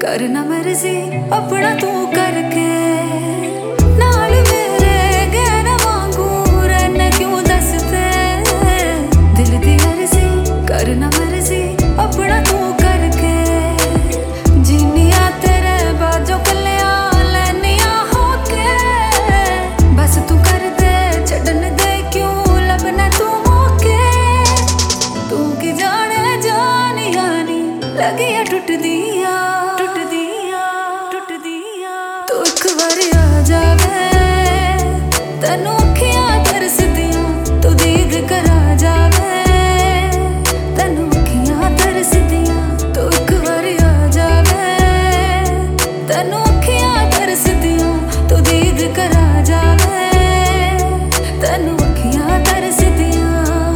करना मर्जी अपना तू करके नाल मेरे गहना वांगू रहना क्यों दसते दिल दी अर्जी करना मर्जी अपना तू करके जीनिया तेरे बाजो कलिया लैनिया होके बस तू कर दे छड़न दे क्यों लबना तू मौके तू की जाने जानिया नी लगिया टुट दिया तू एक बार आ जावे तेनू अखियां तरसदियां तू दीद करा जावे तेनू अखियां तरसदियां तू एक बार आ जावे तेनू अखियां तरसदियां तू दीद करा जावे तेनू अखियां तरसदियां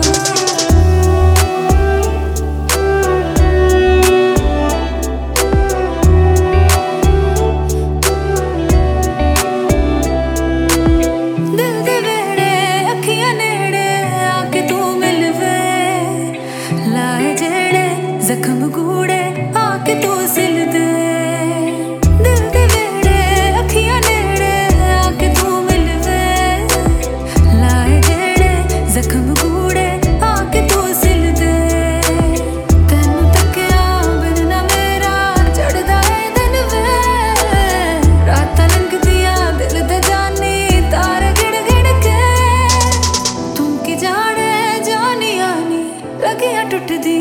जख्म गूड़े आके तू सिल दे दिल दे वेड़े अखियां नेड़े आके तू मिलवे लाए जेड़े जख्म गूड़े आके तू सिल दे तेनू तकिया बिन ना मेरा चढ़दा है दिन वे रात लंघदियां दिल दे जानी तारे गिण गिण के तू की जाने जानिया नी लगियां टुटदी